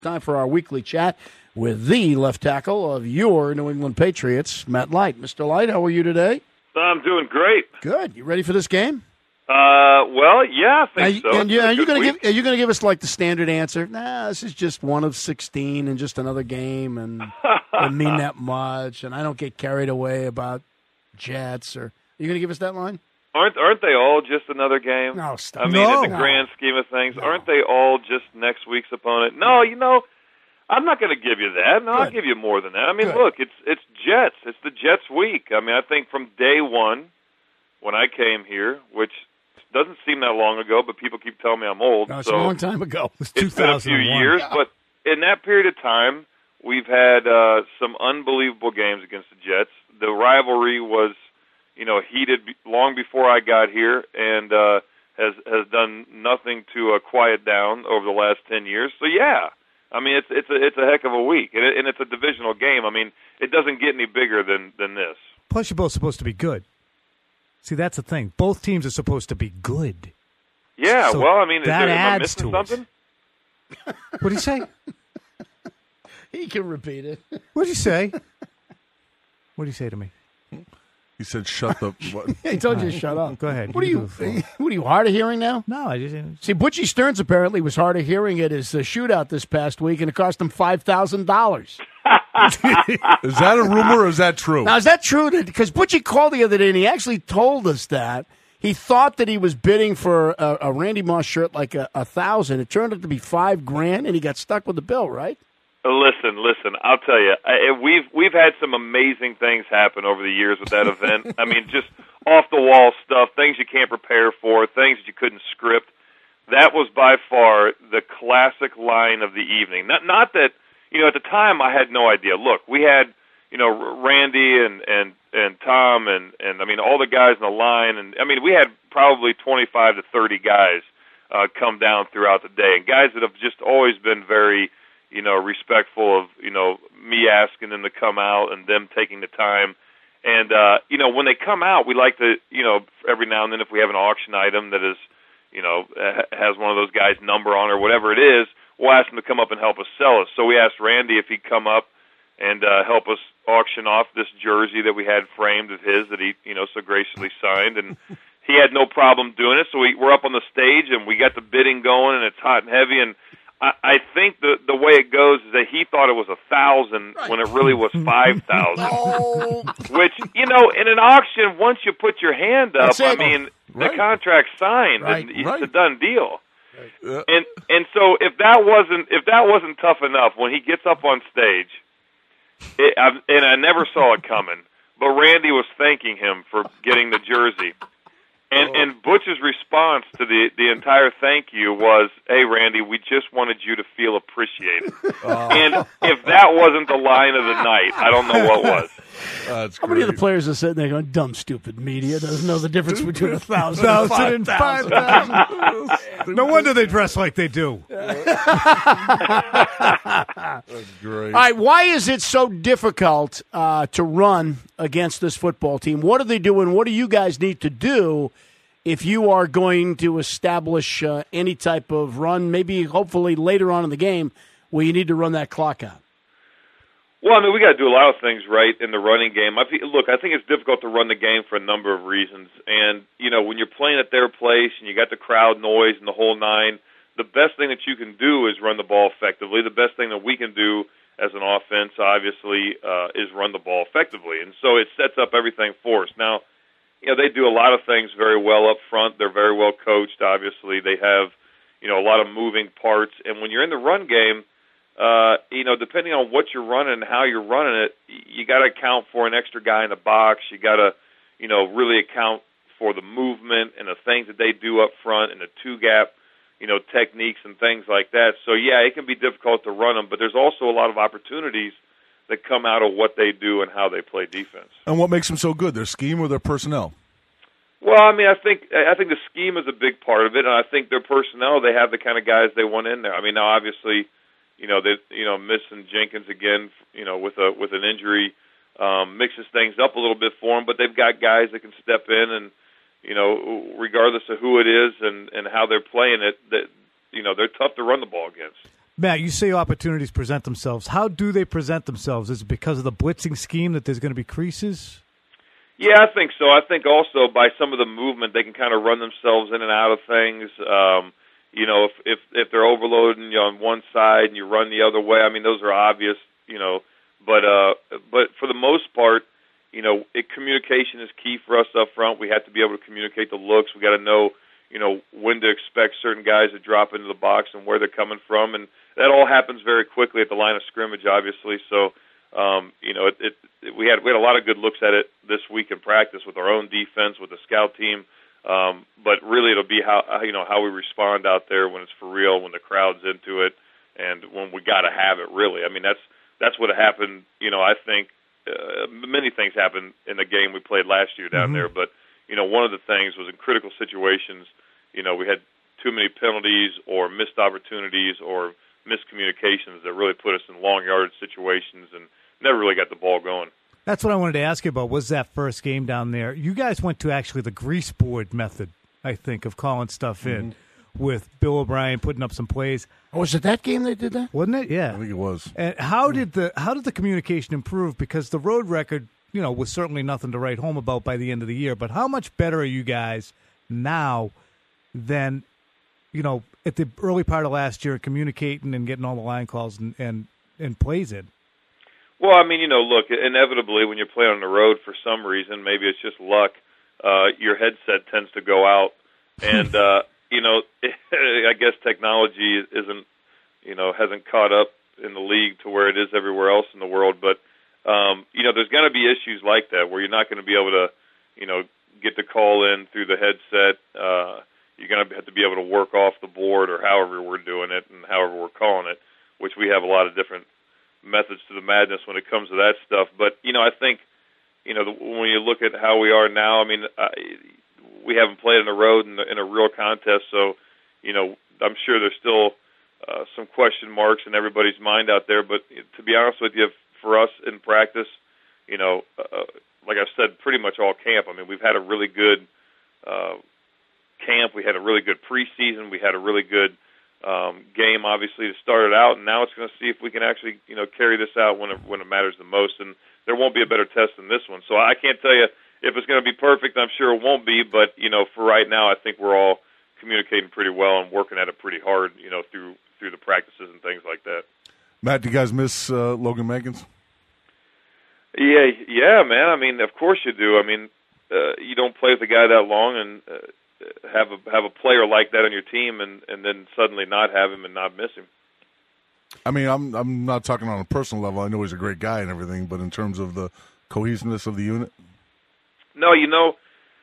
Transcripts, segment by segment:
Time for our weekly chat with the left tackle of your New England Patriots, Matt Light. Mr. Light, how are you today? I'm doing great. Good. You ready for this game? Well, yeah, I think so. Are you going to give us like the standard answer? Nah, this is just one of 16 and just another game, and doesn't mean that much. And I don't get carried away about Jets. Or are you going to give us that line? Aren't they all just another game? No, stop. I mean, in the grand scheme of things, aren't they all just next week's opponent? No, I'm not going to give you that. No, I'll give you more than that. I mean, look, it's Jets. It's the Jets week. I mean, I think from day one when I came here, which doesn't seem that long ago, but people keep telling me I'm old. No, it's a long time ago. It's been a few years, but in that period of time, we've had some unbelievable games against the Jets. The rivalry was, heated long before I got here, and has done nothing to quiet down over the last 10 years. So yeah, I mean it's a heck of a week, and it's a divisional game. I mean it doesn't get any bigger than this. Plus, you're both supposed to be good. See, that's the thing. Both teams are supposed to be good. Yeah, so well, I mean, that am I adds missing to something? What did he say? He can repeat it. What did he say? What did he say to me? He said, "Shut the." He told you to shut up. Go ahead. What are you hard of hearing now? No, I just. See, Butchie Stearns apparently was hard of hearing at his shootout this past week, and it cost him $5,000. Is that a rumor or is that true? Now, is that true? Because Butchie called the other day, and he actually told us that he thought that he was bidding for a Randy Moss shirt like $1,000. It turned out to be $5,000, and he got stuck with the bill, right? Listen. I'll tell you, we've had some amazing things happen over the years with that event. I mean, just off the wall stuff, things you can't prepare for, things that you couldn't script. That was by far the classic line of the evening. Not that at the time I had no idea. Look, we had Randy and Tom and I mean all the guys in the line, and I mean we had probably 25 to 30 guys come down throughout the day, and guys that have just always been very respectful of, me asking them to come out and them taking the time. And, when they come out, we like to, every now and then if we have an auction item that is, has one of those guys' number on or whatever it is, we'll ask them to come up and help us sell it. So we asked Randy if he'd come up and help us auction off this jersey that we had framed of his that he, so graciously signed. And he had no problem doing it. So we're up on the stage and we got the bidding going and it's hot and heavy. And I think the way it goes is that he thought it was 1,000 when it really was 5,000. Oh. Which in an auction, once you put your hand up, I mean, the contract's signed and it's a done deal. Right. And so if that wasn't tough enough, when he gets up on stage, and I never saw it coming, but Randy was thanking him for getting the jersey. And Butch's response to the entire thank you was, "Hey, Randy, we just wanted you to feel appreciated." And if that wasn't the line of the night, I don't know what was. That's How many of the players are sitting there going, "Dumb, stupid media doesn't know the difference between 1,000 and 5,000." No wonder they dress like they do. That's great. All right, why is it so difficult to run against this football team? What are they doing? What do you guys need to do if you are going to establish any type of run, maybe hopefully later on in the game, where you need to run that clock out? Well, I mean, we got to do a lot of things right in the running game. I think it's difficult to run the game for a number of reasons. And, when you're playing at their place and you got the crowd noise and the whole nine, the best thing that you can do is run the ball effectively. The best thing that we can do as an offense, obviously, is run the ball effectively. And so it sets up everything for us. Now, they do a lot of things very well up front. They're very well coached, obviously. They have, a lot of moving parts. And when you're in the run game, depending on what you're running and how you're running it, you got to account for an extra guy in the box. You got to, really account for the movement and the things that they do up front and the two-gap, techniques and things like that. So, yeah, it can be difficult to run them, but there's also a lot of opportunities that come out of what they do and how they play defense. And what makes them so good, their scheme or their personnel? Well, I mean, I think the scheme is a big part of it, and I think their personnel, they have the kind of guys they want in there. I mean, now, obviously, missing Jenkins again, with an injury, mixes things up a little bit for them. But they've got guys that can step in, and regardless of who it is and how they're playing it, that they're tough to run the ball against. Matt, you say opportunities present themselves. How do they present themselves? Is it because of the blitzing scheme that there's going to be creases? Yeah, I think so. I think also by some of the movement, they can kind of run themselves in and out of things. You know, if they're overloading you on one side and you run the other way, I mean, those are obvious. You know, but for the most part, you know, communication is key for us up front. We have to be able to communicate the looks. We got to know, you know, when to expect certain guys to drop into the box and where they're coming from, and that all happens very quickly at the line of scrimmage, obviously. So, you know, we had a lot of good looks at it this week in practice with our own defense, with the scout team. But really, it'll be how we respond out there when it's for real, when the crowd's into it, and when we got to have it. Really, I mean, that's what happened. You know, I think many things happened in the game we played last year down there, but you know, one of the things was in critical situations. You know, we had too many penalties or missed opportunities or miscommunications that really put us in long yardage situations and never really got the ball going. That's what I wanted to ask you about, was that first game down there. You guys went to actually the grease board method, I think, of calling stuff in with Bill O'Brien putting up some plays. Oh, was it that game they did that? Wasn't it? Yeah. I think it was. And how did the communication improve? Because the road record, you know, was certainly nothing to write home about by the end of the year. But how much better are you guys now than, you know, at the early part of last year, communicating and getting all the line calls and plays in? Well, I mean, you know, look, inevitably when you're playing on the road for some reason, maybe it's just luck, your headset tends to go out. And, you know, I guess technology isn't, you know, hasn't caught up in the league to where it is everywhere else in the world. But, you know, there's going to be issues like that where you're not going to be able to, you know, get the call in through the headset. You're going to have to be able to work off the board or however we're doing it and however we're calling it, which we have a lot of different methods to the madness when it comes to that stuff. But, you know, I think, you know, when you look at how we are now, I mean, we haven't played on the road in a real contest, so, you know, I'm sure there's still some question marks in everybody's mind out there. But to be honest with you, for us in practice, you know, like I've said, pretty much all camp. I mean, we've had a really good camp. We had a really good preseason. We had a really good game, obviously, to start it out, and now it's going to see if we can actually, you know, carry this out when it matters the most. And there won't be a better test than this one. So I can't tell you if it's going to be perfect. I'm sure it won't be, but you know, for right now, I think we're all communicating pretty well and working at it pretty hard, you know, through the practices and things like that. Matt, do you guys miss Logan Mankins? Yeah, man. I mean, of course you do. I mean, you don't play with a guy that long and have a player like that on your team, and then suddenly not have him and not miss him. I mean, I'm not talking on a personal level. I know he's a great guy and everything, but in terms of the cohesiveness of the unit. No, you know,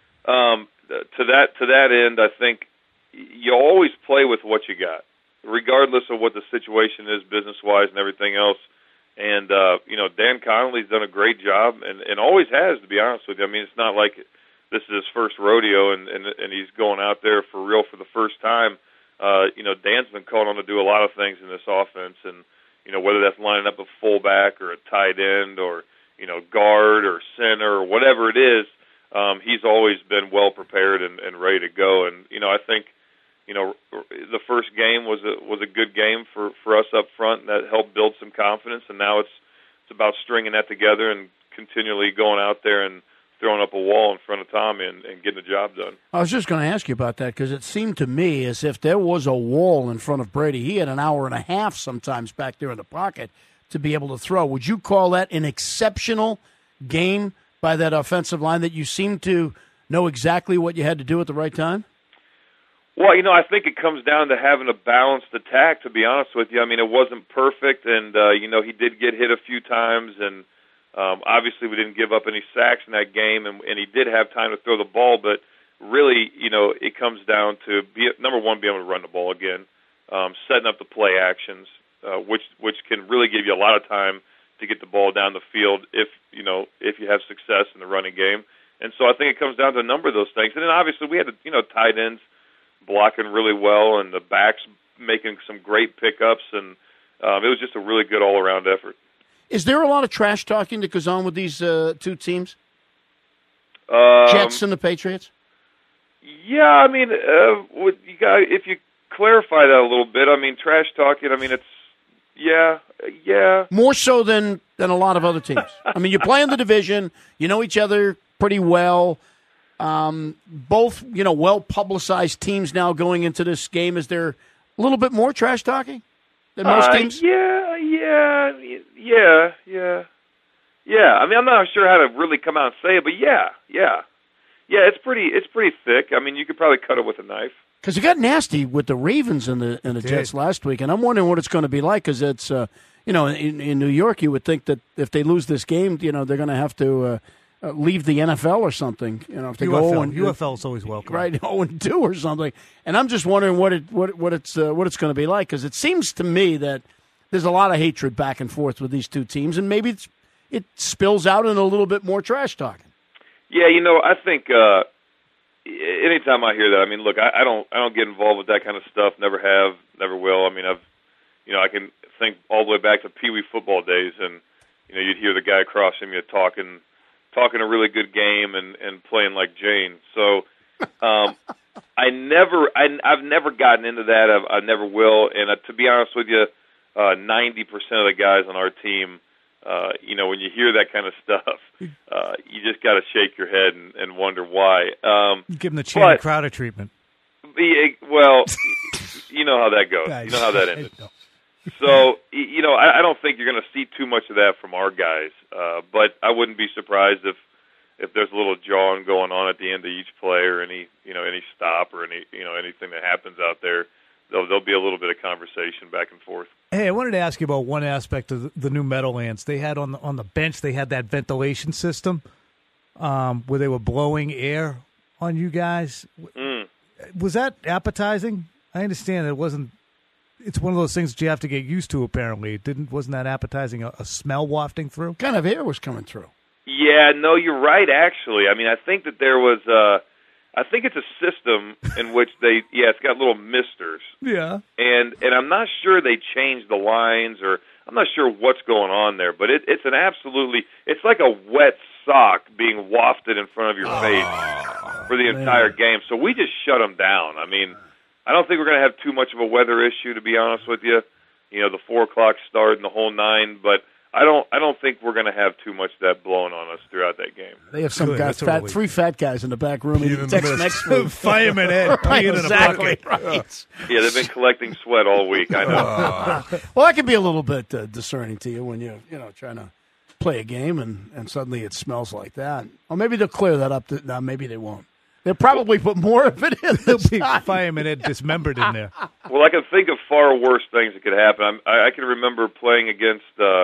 to that end, I think you always play with what you got, regardless of what the situation is business-wise and everything else. And, you know, Dan Connolly's done a great job and always has, to be honest with you. I mean, it's not like this is his first rodeo and he's going out there for real for the first time. You know, Dan's been called on to do a lot of things in this offense, and, you know, whether that's lining up a fullback or a tight end or, you know, guard or center or whatever it is, he's always been well prepared and ready to go. And, you know, I think, you know, the first game was a good game for us up front, and that helped build some confidence. And now it's about stringing that together and continually going out there and throwing up a wall in front of Tommy and getting the job done. I was just going to ask you about that because it seemed to me as if there was a wall in front of Brady. He had an hour and a half sometimes back there in the pocket to be able to throw. Would you call that an exceptional game by that offensive line, that you seemed to know exactly what you had to do at the right time? Well, you know, I think it comes down to having a balanced attack, to be honest with you. I mean, it wasn't perfect, and, you know, he did get hit a few times, and obviously we didn't give up any sacks in that game, and he did have time to throw the ball, but really, you know, it comes down to, number one, being able to run the ball again, setting up the play actions, which can really give you a lot of time to get the ball down the field if you have success in the running game. And so I think it comes down to a number of those things. And then obviously we had, you know, tight ends blocking really well and the backs making some great pickups, and it was just a really good all-around effort. Is there a lot of trash talking that goes on with these two teams? Jets and the Patriots? Yeah, I mean, if you clarify that a little bit, I mean, trash talking, I mean, Yeah. More so than a lot of other teams. I mean, you play in the division. You know each other pretty well. Both, well-publicized teams now going into this game. Is there a little bit more trash talking than most teams? Yeah. I mean, I'm not sure how to really come out and say it, but yeah. It's pretty thick. I mean, you could probably cut it with a knife. Because it got nasty with the Ravens and the Jets last week, and I'm wondering what it's going to be like. Because it's, in New York, you would think that if they lose this game, they're going to have to leave the NFL or something. If they go UFL's always welcome, right? 0-2 or something. And I'm just wondering what it's going to be like, because it seems to me that there's a lot of hatred back and forth with these two teams, and maybe it spills out in a little bit more trash talking. Yeah, I think anytime I hear that, I mean, look, I don't get involved with that kind of stuff. Never have, never will. I mean, I can think all the way back to Pee Wee football days, and you'd hear the guy across from you talking a really good game and playing like Jane. So, I've never gotten into that. I never will. And to be honest with you, 90% of the guys on our team, when you hear that kind of stuff, you just got to shake your head and wonder why. Give them the Channing Crowder treatment. Well, you know how that goes. You know how that ended. So, I don't think you're going to see too much of that from our guys. But I wouldn't be surprised if there's a little jawing going on at the end of each play or any stop or anything that happens out there. There'll be a little bit of conversation back and forth. Hey, I wanted to ask you about one aspect of the new Meadowlands. They had on the bench, they had that ventilation system where they were blowing air on you guys. Was that appetizing? I understand it wasn't. It's one of those things that you have to get used to. Apparently, wasn't that appetizing? A smell wafting through. What kind of air was coming through? Yeah, no, you're right. Actually, I mean, I think that there was. I think it's a system in which it's got little misters. Yeah. And I'm not sure they changed the lines, or I'm not sure what's going on there, but it's like a wet sock being wafted in front of your face for the entire game. So we just shut them down. I mean, I don't think we're going to have too much of a weather issue, to be honest with you. The 4:00 start and the whole nine, but I don't think we're going to have too much of that blowing on us throughout that game. They have some guys, three fat guys in the back room. Next room. Fireman Ed. Right, exactly. Right. Yeah, they've been collecting sweat all week. I know. Well, that can be a little bit discerning to you when you're trying to play a game and suddenly it smells like that. Or maybe they'll clear that up. No, maybe they won't. They'll probably put more of it in. There'll be Fireman Ed dismembered in there. Well, I can think of far worse things that could happen. I can remember playing against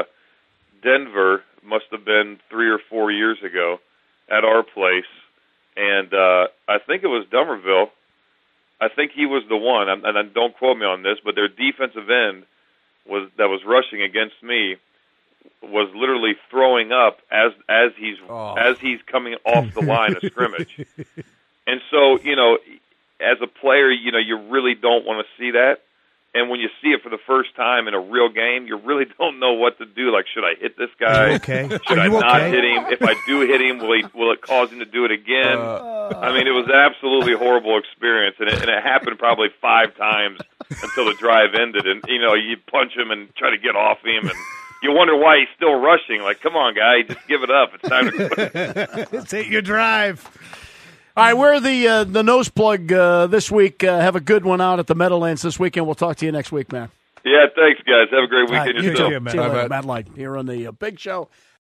Denver, must have been 3 or 4 years ago, at our place, and I think it was Dummerville. I think he was the one, and don't quote me on this, but their defensive end that was rushing against me was literally throwing up as he's coming off the line of scrimmage. And so, as a player, you really don't want to see that. And when you see it for the first time in a real game, you really don't know what to do. Like, should I hit this guy? Okay. Should I not hit him? If I do hit him, will it cause him to do it again? I mean, it was an absolutely horrible experience, and it happened probably 5 times until the drive ended. And you punch him and try to get off him, and you wonder why he's still rushing. Like, come on, guy, just give it up. It's time to quit. Take your drive. All right, we're the nose plug this week. Have a good one out at the Meadowlands this weekend. We'll talk to you next week, man. Yeah, thanks, guys. Have a great weekend. You too. Man. See you later, Matt Light, here on the Big Show.